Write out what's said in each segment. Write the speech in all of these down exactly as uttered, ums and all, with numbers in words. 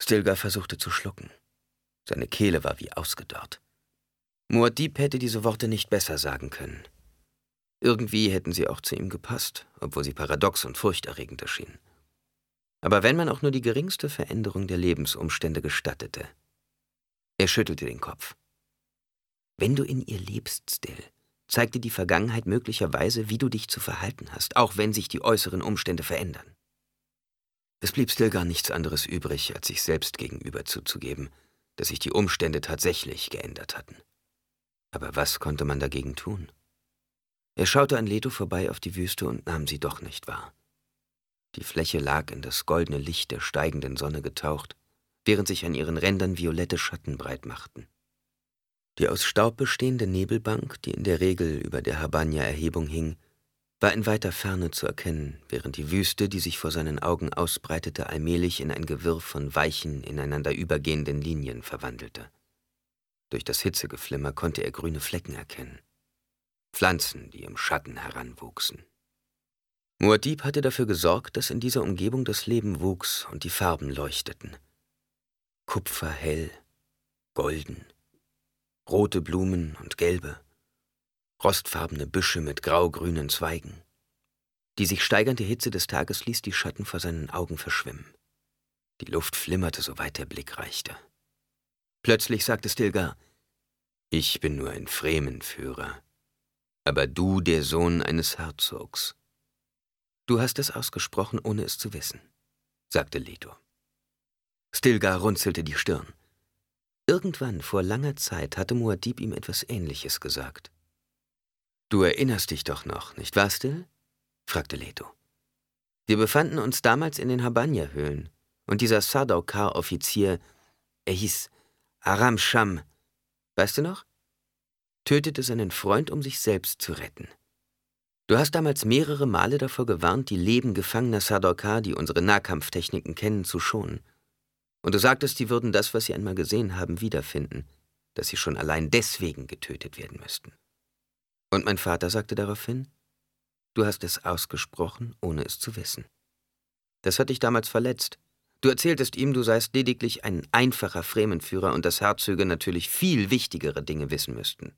Stilgar versuchte zu schlucken. Seine Kehle war wie ausgedörrt. Muad'Dib hätte diese Worte nicht besser sagen können. Irgendwie hätten sie auch zu ihm gepasst, obwohl sie paradox und furchterregend erschienen. Aber wenn man auch nur die geringste Veränderung der Lebensumstände gestattete. Er schüttelte den Kopf. Wenn du in ihr lebst, Still, zeigt dir die Vergangenheit möglicherweise, wie du dich zu verhalten hast, auch wenn sich die äußeren Umstände verändern. Es blieb Stilgar nichts anderes übrig, als sich selbst gegenüber zuzugeben, dass sich die Umstände tatsächlich geändert hatten. Aber was konnte man dagegen tun? Er schaute an Leto vorbei auf die Wüste und nahm sie doch nicht wahr. Die Fläche lag in das goldene Licht der steigenden Sonne getaucht, während sich an ihren Rändern violette Schatten breit machten. Die aus Staub bestehende Nebelbank, die in der Regel über der Habanya-Erhebung hing, war in weiter Ferne zu erkennen, während die Wüste, die sich vor seinen Augen ausbreitete, allmählich in ein Gewirr von weichen, ineinander übergehenden Linien verwandelte. Durch das Hitzegeflimmer konnte er grüne Flecken erkennen. Pflanzen, die im Schatten heranwuchsen. Muad'Dib hatte dafür gesorgt, dass in dieser Umgebung das Leben wuchs und die Farben leuchteten. Kupferhell, golden, rote Blumen und gelbe, rostfarbene Büsche mit grau-grünen Zweigen. Die sich steigernde Hitze des Tages ließ die Schatten vor seinen Augen verschwimmen. Die Luft flimmerte, soweit der Blick reichte. Plötzlich sagte Stilgar: »Ich bin nur ein Fremenführer, aber du der Sohn eines Herzogs.« »Du hast es ausgesprochen, ohne es zu wissen«, sagte Leto. Stilgar runzelte die Stirn. Irgendwann vor langer Zeit hatte Muad'Dib ihm etwas Ähnliches gesagt. »Du erinnerst dich doch noch, nicht wahr, Still?« fragte Leto. »Wir befanden uns damals in den Habanya-Höhlen, und dieser Sardaukar-Offizier, er hieß Aram Sham, weißt du noch? Tötete seinen Freund, um sich selbst zu retten. Du hast damals mehrere Male davor gewarnt, die Leben gefangener Sardaukar, die unsere Nahkampftechniken kennen, zu schonen. Und du sagtest, sie würden das, was sie einmal gesehen haben, wiederfinden, dass sie schon allein deswegen getötet werden müssten. Und mein Vater sagte daraufhin: Du hast es ausgesprochen, ohne es zu wissen. Das hat dich damals verletzt. Du erzähltest ihm, du seist lediglich ein einfacher Fremenführer und dass Herzöge natürlich viel wichtigere Dinge wissen müssten.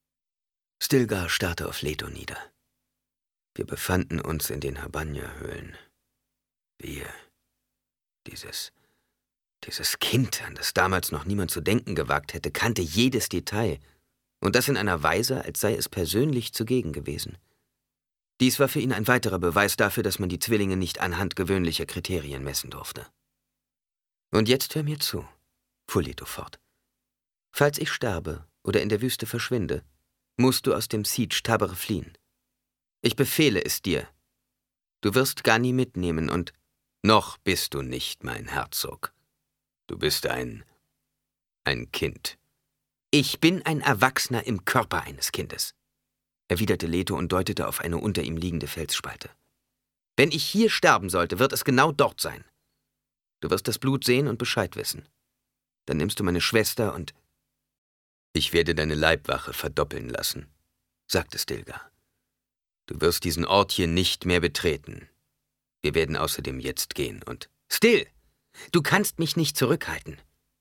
Stilgar starrte auf Leto nieder. Wir befanden uns in den Habanya-Höhlen. Wir, dieses, dieses Kind, an das damals noch niemand zu denken gewagt hätte, kannte jedes Detail, und das in einer Weise, als sei es persönlich zugegen gewesen. Dies war für ihn ein weiterer Beweis dafür, dass man die Zwillinge nicht anhand gewöhnlicher Kriterien messen durfte. Und jetzt hör mir zu, fuhr Leto fort. Falls ich sterbe oder in der Wüste verschwinde, musst du aus dem Siege Tabr fliehen. Ich befehle es dir. Du wirst Gani mitnehmen und... Noch bist du nicht mein Herzog. Du bist ein... ein Kind. Ich bin ein Erwachsener im Körper eines Kindes, erwiderte Leto und deutete auf eine unter ihm liegende Felsspalte. Wenn ich hier sterben sollte, wird es genau dort sein. Du wirst das Blut sehen und Bescheid wissen. Dann nimmst du meine Schwester und... Ich werde deine Leibwache verdoppeln lassen, sagte Stilgar. Du wirst diesen Ort hier nicht mehr betreten. Wir werden außerdem jetzt gehen und... Still! Du kannst mich nicht zurückhalten.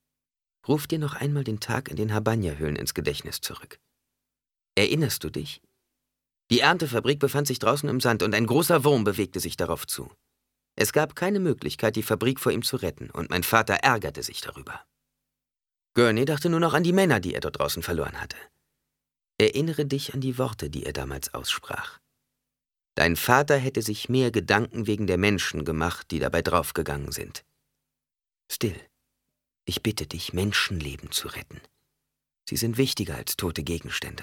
Ruf dir noch einmal den Tag in den Habanya-Höhlen ins Gedächtnis zurück. Erinnerst du dich? Die Erntefabrik befand sich draußen im Sand und ein großer Wurm bewegte sich darauf zu. Es gab keine Möglichkeit, die Fabrik vor ihm zu retten, und mein Vater ärgerte sich darüber. Gurney dachte nur noch an die Männer, die er dort draußen verloren hatte. Erinnere dich an die Worte, die er damals aussprach. Dein Vater hätte sich mehr Gedanken wegen der Menschen gemacht, die dabei draufgegangen sind. Still, ich bitte dich, Menschenleben zu retten. Sie sind wichtiger als tote Gegenstände.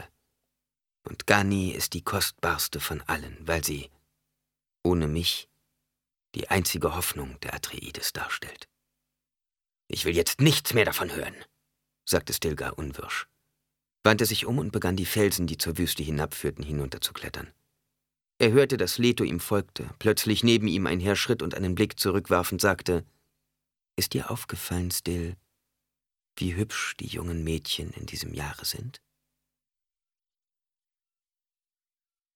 Und Gani ist die kostbarste von allen, weil sie, ohne mich, die einzige Hoffnung der Atreides darstellt. Ich will jetzt nichts mehr davon hören, sagte Stilgar unwirsch, wandte sich um und begann die Felsen, die zur Wüste hinabführten, hinunterzuklettern. Er hörte, dass Leto ihm folgte, plötzlich neben ihm einherschritt und einen Blick zurückwarfend sagte: Ist dir aufgefallen, Still, wie hübsch die jungen Mädchen in diesem Jahre sind?